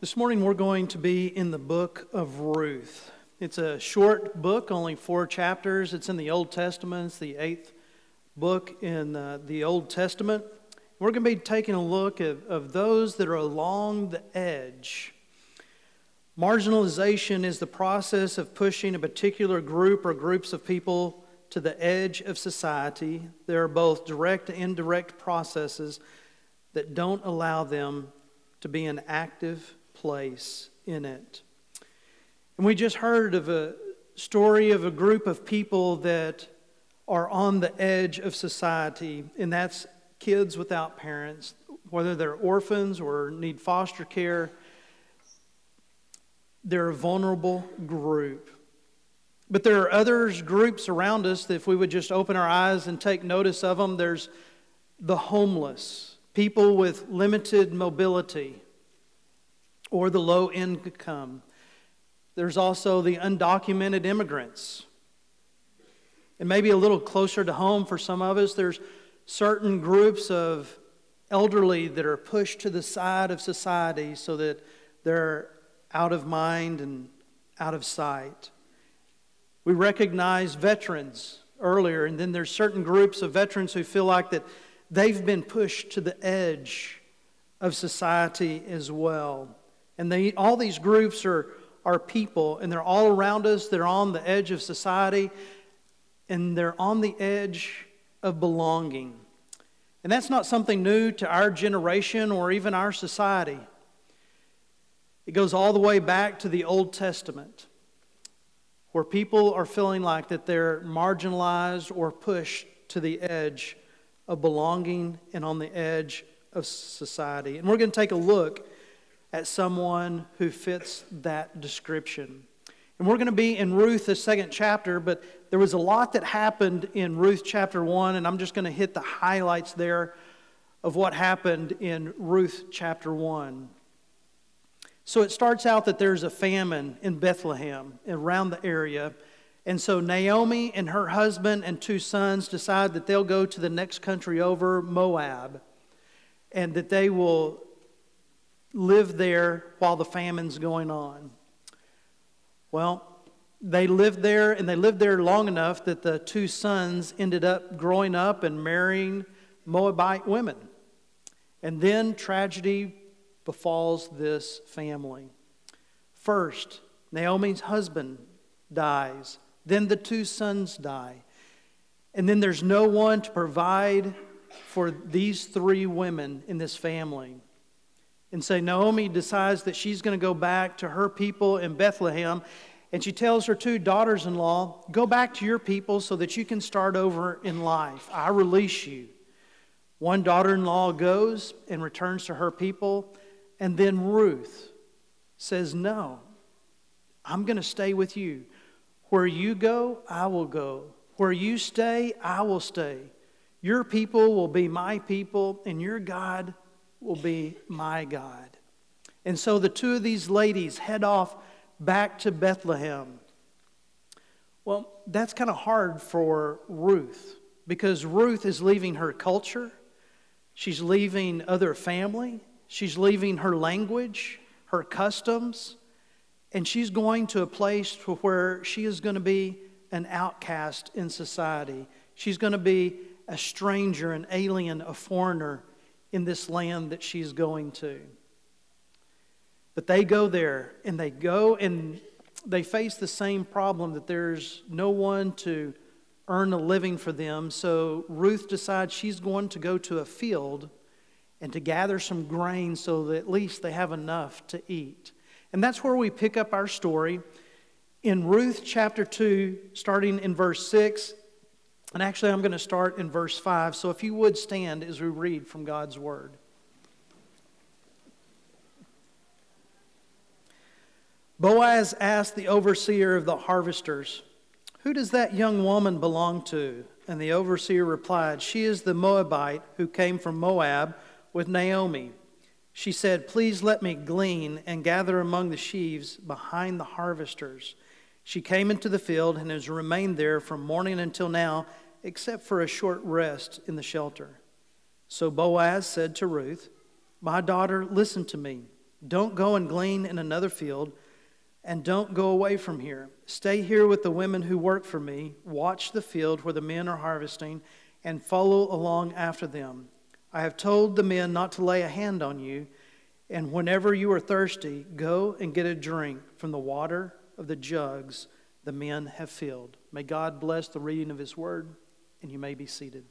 This morning we're going to be in the book of Ruth. It's a short book, only 4 chapters. It's in the Old Testament. It's the 8th book in the Old Testament. We're going to be taking a look of those that are along the edge. Marginalization is the process of pushing a particular group or groups of people to the edge of society. There are both direct and indirect processes that don't allow them to be an active place in it. And we just heard of a story of a group of people that are on the edge of society, and that's kids without parents, whether they're orphans or need foster care. They're a vulnerable group. But there are other groups around us that if we would just open our eyes and take notice of them, there's the homeless, people with limited mobility, or the low income. There's also the undocumented immigrants. And maybe a little closer to home for some of us, there's certain groups of elderly that are pushed to the side of society so that they're out of mind and out of sight. We recognize veterans earlier, and then there's certain groups of veterans who feel like that they've been pushed to the edge of society as well. And all these groups are people, and they're all around us. They're on the edge of society, and they're on the edge of belonging. And that's not something new to our generation or even our society. It goes all the way back to the Old Testament, where people are feeling like that they're marginalized or pushed to the edge of belonging and on the edge of society. And we're going to take a look at someone who fits that description. And we're going to be in Ruth, the 2nd chapter, but there was a lot that happened in Ruth chapter 1, and I'm just going to hit the highlights there of what happened in Ruth chapter 1. So it starts out that there's a famine in Bethlehem, around the area. And so Naomi and her husband and 2 sons decide that they'll go to the next country over, Moab, and that they will live there while the famine's going on. Well, they lived there, and they lived there long enough that the 2 sons ended up growing up and marrying Moabite women. And then tragedy befalls this family. First, Naomi's husband dies. Then the 2 sons die. And then there's no one to provide for these 3 women in this family. And so Naomi decides that she's going to go back to her people in Bethlehem. And she tells her 2 daughters-in-law, go back to your people so that you can start over in life. I release you. One daughter-in-law goes and returns to her people. And then Ruth says, no, I'm going to stay with you. Where you go, I will go. Where you stay, I will stay. Your people will be my people, and your God will be my God. And so the 2 of these ladies head off back to Bethlehem. Well, that's kind of hard for Ruth, because Ruth is leaving her culture. She's leaving other family. She's leaving her language, her customs, and she's going to a place where she is going to be an outcast in society. She's going to be a stranger, an alien, a foreigner in this land that she's going to. But they go there, and they face the same problem, that there's no one to earn a living for them. So Ruth decides she's going to go to a field and to gather some grain so that at least they have enough to eat. And that's where we pick up our story in Ruth chapter 2, starting in verse 6. And actually, I'm going to start in verse 5. So if you would stand as we read from God's Word. Boaz asked the overseer of the harvesters, who does that young woman belong to? And the overseer replied, she is the Moabite who came from Moab with Naomi. She said, please let me glean and gather among the sheaves behind the harvesters. She came into the field and has remained there from morning until now, except for a short rest in the shelter. So Boaz said to Ruth, my daughter, listen to me. Don't go and glean in another field, and don't go away from here. Stay here with the women who work for me. Watch the field where the men are harvesting, and follow along after them. I have told the men not to lay a hand on you, and whenever you are thirsty, go and get a drink from the water of the jugs the men have filled." May God bless the reading of His word, and you may be seated.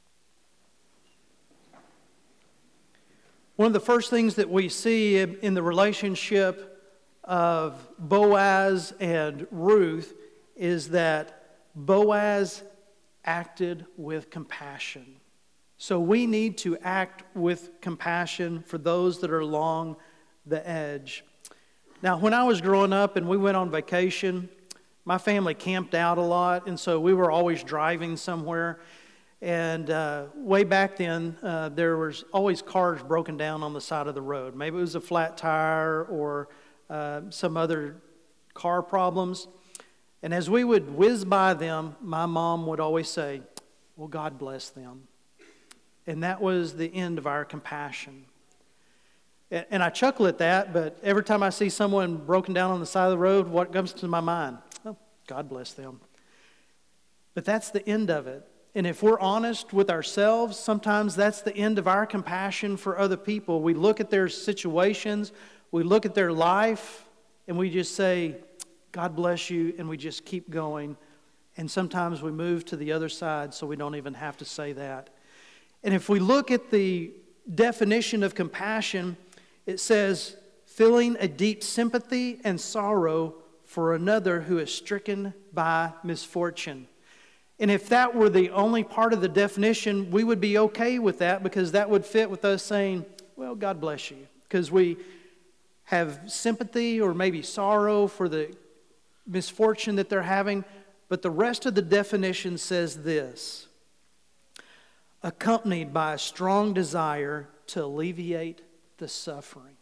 One of the first things that we see in the relationship of Boaz and Ruth is that Boaz acted with compassion. So we need to act with compassion for those that are along the edge. Now, when I was growing up and we went on vacation, my family camped out a lot, and so we were always driving somewhere. And way back then, there was always cars broken down on the side of the road. Maybe it was a flat tire or some other car problems. And as we would whiz by them, my mom would always say, "Well, God bless them." And that was the end of our compassion. And I chuckle at that, but every time I see someone broken down on the side of the road, what comes to my mind? Oh, God bless them. But that's the end of it. And if we're honest with ourselves, sometimes that's the end of our compassion for other people. We look at their situations, we look at their life, and we just say, "God bless you," and we just keep going. And sometimes we move to the other side so we don't even have to say that. And if we look at the definition of compassion, it says, feeling a deep sympathy and sorrow for another who is stricken by misfortune. And if that were the only part of the definition, we would be okay with that, because that would fit with us saying, "Well, God bless you," because we have sympathy or maybe sorrow for the misfortune that they're having. But the rest of the definition says this: accompanied by a strong desire to alleviate the suffering.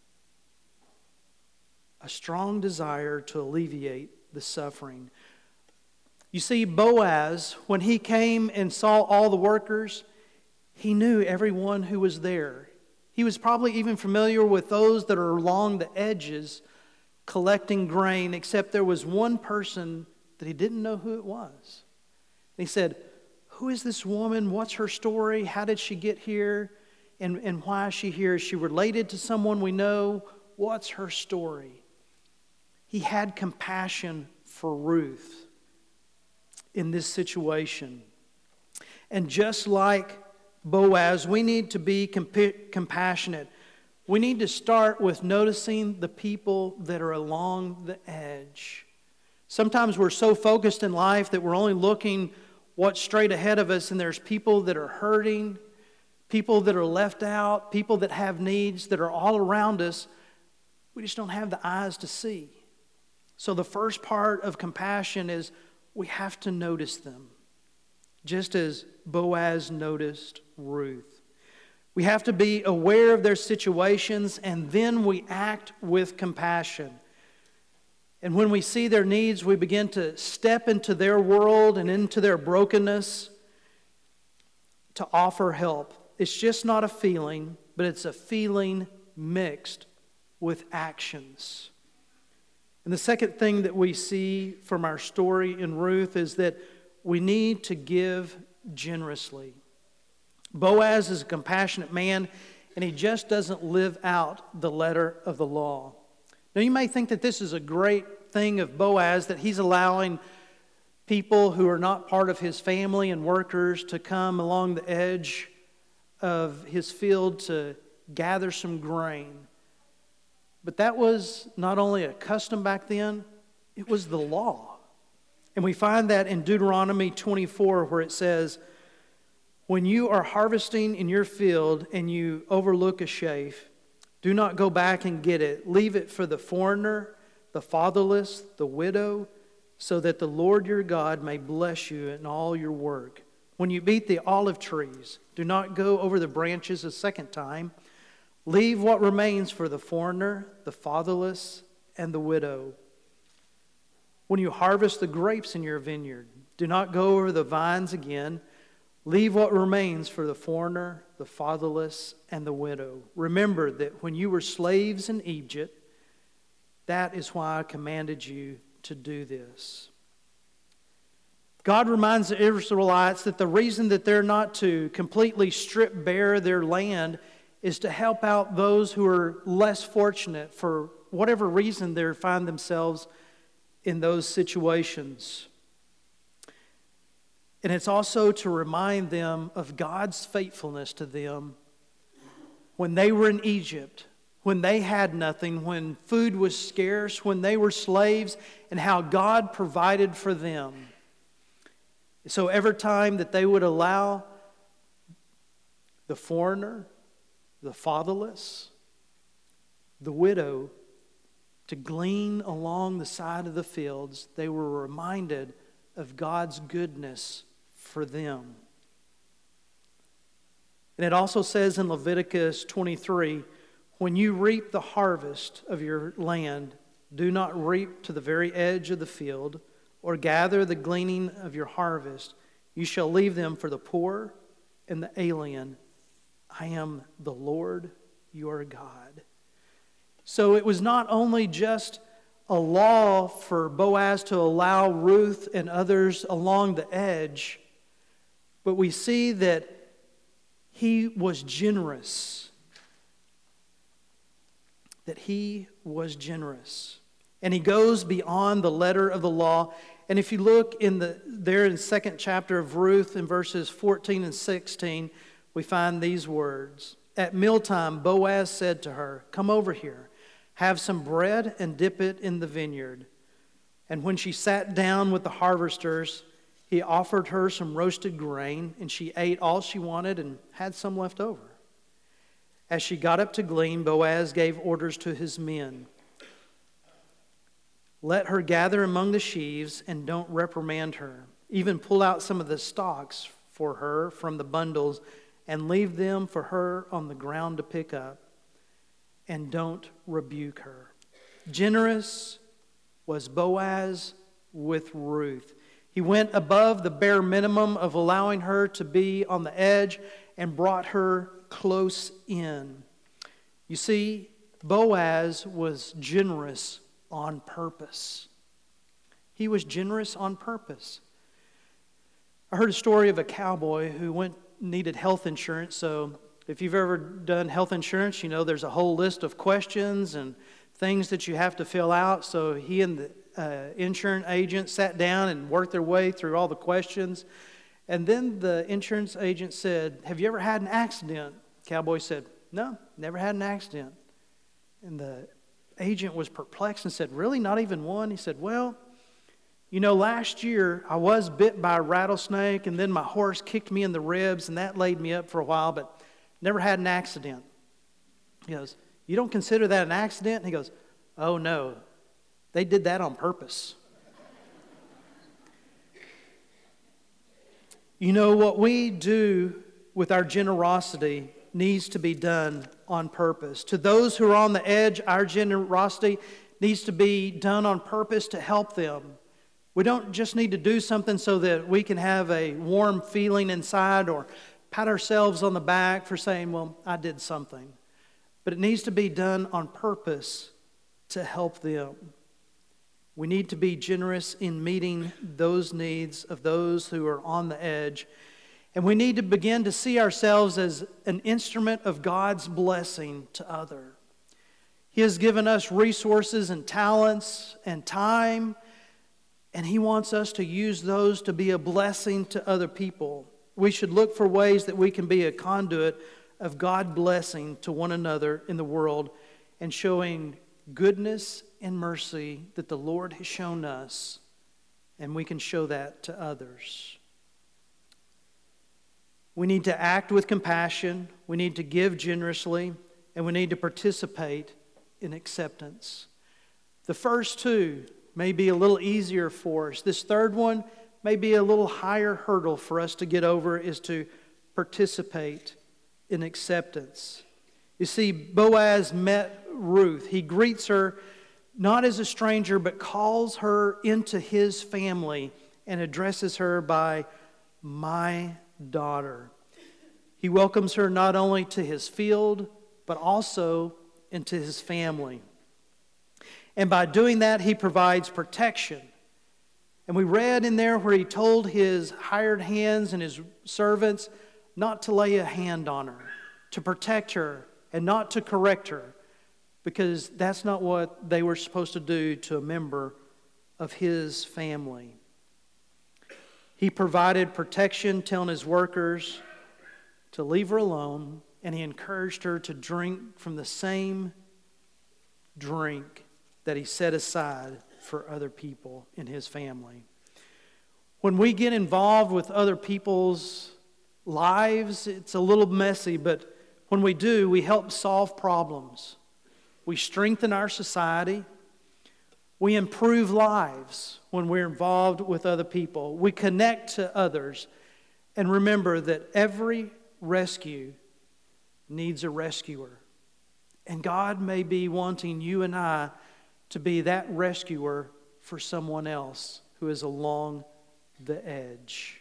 A strong desire to alleviate the suffering. You see, Boaz, when he came and saw all the workers, he knew everyone who was there. He was probably even familiar with those that are along the edges collecting grain, except there was one person that he didn't know who it was. And he said, "Who is this woman? What's her story? How did she get here? And why is she here? Is she related to someone we know? What's her story?" He had compassion for Ruth in this situation. And just like Boaz, we need to be compassionate. We need to start with noticing the people that are along the edge. Sometimes we're so focused in life that we're only looking what's straight ahead of us, and there's people that are hurting, people that are left out, people that have needs that are all around us. We just don't have the eyes to see. So the first part of compassion is we have to notice them, just as Boaz noticed Ruth. We have to be aware of their situations, and then we act with compassion. And when we see their needs, we begin to step into their world and into their brokenness to offer help. It's just not a feeling, but it's a feeling mixed with actions. And the second thing that we see from our story in Ruth is that we need to give generously. Boaz is a compassionate man, and he just doesn't live out the letter of the law. Now, you may think that this is a great thing of Boaz, that he's allowing people who are not part of his family and workers to come along the edge of his field to gather some grain. But that was not only a custom back then, it was the law. And we find that in Deuteronomy 24, where it says, "When you are harvesting in your field and you overlook a sheaf, do not go back and get it. Leave it for the foreigner, the fatherless, the widow, so that the Lord your God may bless you in all your work. When you beat the olive trees, do not go over the branches a second time. Leave what remains for the foreigner, the fatherless, and the widow. When you harvest the grapes in your vineyard, do not go over the vines again. Leave what remains for the foreigner, the fatherless, and the widow. Remember that when you were slaves in Egypt, that is why I commanded you to do this. God reminds the Israelites that the reason that they're not to completely strip bare their land is to help out those who are less fortunate for whatever reason they find themselves in those situations. And it's also to remind them of God's faithfulness to them when they were in Egypt, when they had nothing, when food was scarce, when they were slaves, and how God provided for them. So every time that they would allow the foreigner, the fatherless, the widow to glean along the side of the fields, they were reminded of God's goodness for them. And it also says in Leviticus 23, when you reap the harvest of your land, do not reap to the very edge of the field, or gather the gleaning of your harvest. You shall leave them for the poor and the alien. I am the Lord your God. So it was not only just a law for Boaz to allow Ruth and others along the edge, but we see that he was generous. That he was generous. And he goes beyond the letter of the law. And if you look there in the second chapter of Ruth in verses 14 and 16, we find these words. At mealtime, Boaz said to her, "Come over here, have some bread and dip it in the vineyard." And when she sat down with the harvesters, he offered her some roasted grain, and she ate all she wanted and had some left over. As she got up to glean, Boaz gave orders to his men. Let her gather among the sheaves and don't reprimand her. Even pull out some of the stalks for her from the bundles and leave them for her on the ground to pick up. And don't rebuke her. Generous was Boaz with Ruth. He went above the bare minimum of allowing her to be on the edge and brought her close in. You see, Boaz was generous on purpose. He was generous on purpose. I heard a story of a cowboy who needed health insurance. So if you've ever done health insurance, you know there's a whole list of questions and things that you have to fill out. So he and the insurance agent sat down and worked their way through all the questions. And then the insurance agent said, "Have you ever had an accident?" Cowboy said, "No, never had an accident." And the agent was perplexed and said, "Really? Not even one?" He said, "Well, you know, last year I was bit by a rattlesnake, and then my horse kicked me in the ribs, and that laid me up for a while, but never had an accident." He goes, "You don't consider that an accident?" And he goes, "Oh, no, they did that on purpose." You know, what we do with our generosity needs to be done on purpose. To those who are on the edge, our generosity needs to be done on purpose to help them. We don't just need to do something so that we can have a warm feeling inside or pat ourselves on the back for saying, "Well, I did something." But it needs to be done on purpose to help them. We need to be generous in meeting those needs of those who are on the edge. And we need to begin to see ourselves as an instrument of God's blessing to others. He has given us resources and talents and time, and He wants us to use those to be a blessing to other people. We should look for ways that we can be a conduit of God blessing to one another in the world and showing goodness and mercy that the Lord has shown us, and we can show that to others. We need to act with compassion, we need to give generously, and we need to participate in acceptance. The first two may be a little easier for us. This third one may be a little higher hurdle for us to get over, is to participate in acceptance. You see, Boaz met Ruth. He greets her not as a stranger, but calls her into his family and addresses her by "my daughter. He welcomes her not only to his field, but also into his family. And by doing that, he provides protection. And we read in there where he told his hired hands and his servants not to lay a hand on her, to protect her, and not to correct her, because that's not what they were supposed to do to a member of his family. He provided protection, telling his workers to leave her alone, and he encouraged her to drink from the same drink that he set aside for other people in his family. When we get involved with other people's lives, it's a little messy, but when we do, we help solve problems. We strengthen our society. We improve lives when we're involved with other people. We connect to others. And remember that every rescue needs a rescuer. And God may be wanting you and I to be that rescuer for someone else who is along the edge.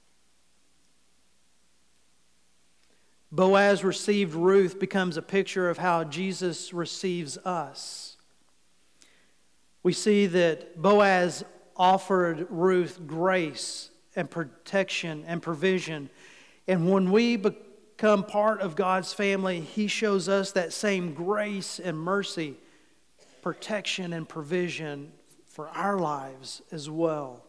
Boaz received Ruth becomes a picture of how Jesus receives us. We see that Boaz offered Ruth grace and protection and provision. And when we become part of God's family, He shows us that same grace and mercy, protection and provision for our lives as well.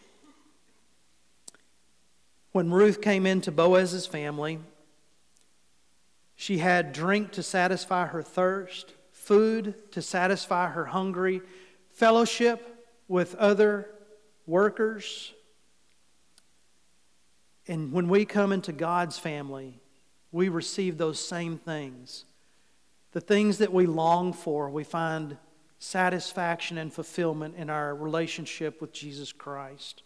When Ruth came into Boaz's family, she had drink to satisfy her thirst, food to satisfy her hungry, fellowship with other workers. And when we come into God's family, we receive those same things. The things that we long for, we find satisfaction and fulfillment in our relationship with Jesus Christ.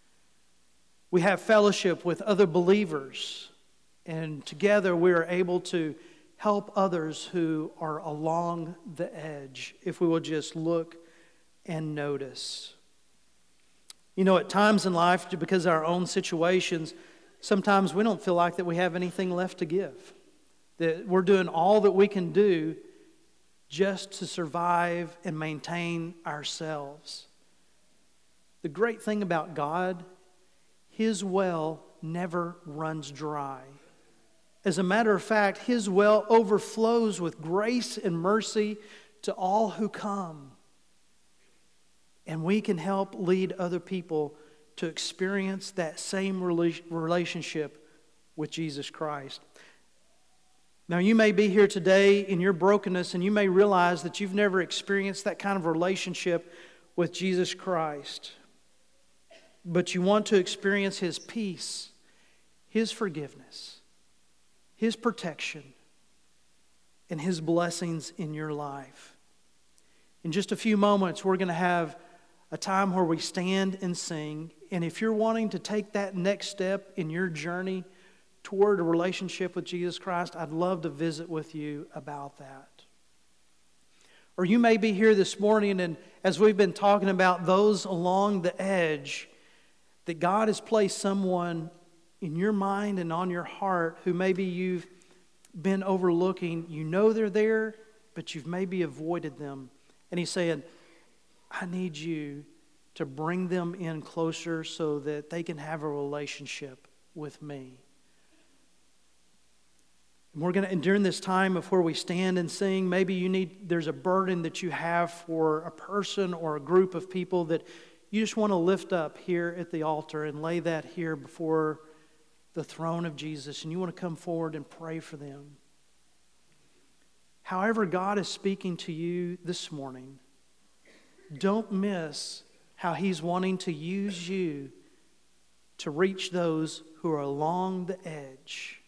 We have fellowship with other believers, and together we are able to help others who are along the edge, if we will just look and notice. You know, at times in life, because of our own situations, sometimes we don't feel like that we have anything left to give. That we're doing all that we can do just to survive and maintain ourselves. The great thing about God, His well never runs dry. As a matter of fact, His well overflows with grace and mercy to all who come. And we can help lead other people to experience that same relationship with Jesus Christ. Now, you may be here today in your brokenness, and you may realize that you've never experienced that kind of relationship with Jesus Christ. But you want to experience His peace, His forgiveness, His protection, and His blessings in your life. In just a few moments, we're going to have a time where we stand and sing. And if you're wanting to take that next step in your journey toward a relationship with Jesus Christ, I'd love to visit with you about that. Or you may be here this morning, and as we've been talking about those along the edge, that God has placed someone in your mind and on your heart who maybe you've been overlooking. You know they're there, but you've maybe avoided them. And He's saying, I need you to bring them in closer so that they can have a relationship with me. And we're going to, and during this time of where we stand and sing, maybe there's a burden that you have for a person or a group of people that you just want to lift up here at the altar and lay that here before the throne of Jesus, and you want to come forward and pray for them. However God is speaking to you this morning, don't miss how He's wanting to use you to reach those who are along the edge.